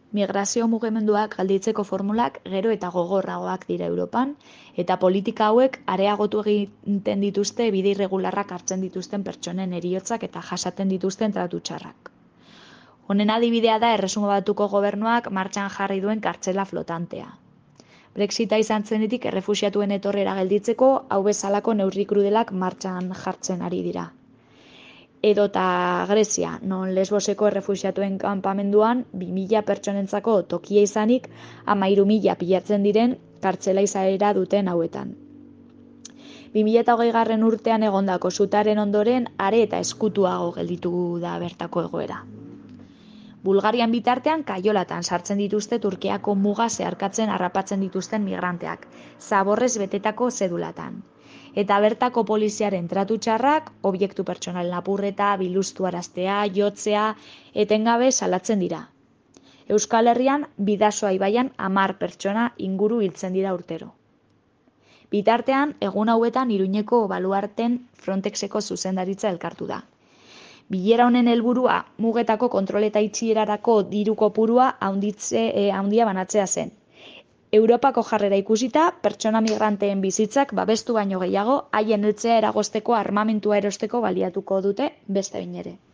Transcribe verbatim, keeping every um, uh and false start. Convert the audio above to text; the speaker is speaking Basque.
Migrazio mugimenduak galditzeko formulak gero eta gogorragoak dira Europan, eta politika hauek areagotu egiten dituzte bide irregularrak hartzen dituzten pertsonen heriotzak eta jasaten dituzten tratu txarrak. Honen adibidea da Erresuma Batuko gobernuak martxan jarri duen kartzela flotantea. Brexita izan zenetik errefuxiatuen etorrera gelditzeko hau bezalako neurri krudelak martxan jartzen ari dira. Edota Grezia, non Lesboseko errefuxiatuen kanpamenduan bi mila pertsonentzako tokia izanik hamairu mila pilatzen diren kartzela izaera duten hauetan. bi mila hogeigarren urtean egondako sutaren ondoren are eta eskutuago gelditu da bertako egoera. Bulgarian bitartean kaiolatan sartzen dituzte Turkiako muga zeharkatzen harrapatzen dituzten migranteak, zaborrez betetako zedulatan. Eta bertako poliziaren tratu txarrak, objektu pertsonal lapurreta, biluztuaraztea, jotzea, etengabe salatzen dira. Euskal Herrian Bidasoa ibaian hamar pertsona inguru hiltzen dira urtero. Bitartean, egun hauetan Iruñeko baluarten Frontexeko zuzendaritza elkartu da. Bilera honen helburua mugetako kontrol eta itxierarako diru kopurua handitze eh, handia banatzea zen. Europako jarrera ikusita, pertsona migranteen bizitzak babestu baino gehiago, haien heltzea eragozteko armamentua erosteko baliatuko dute beste behin ere.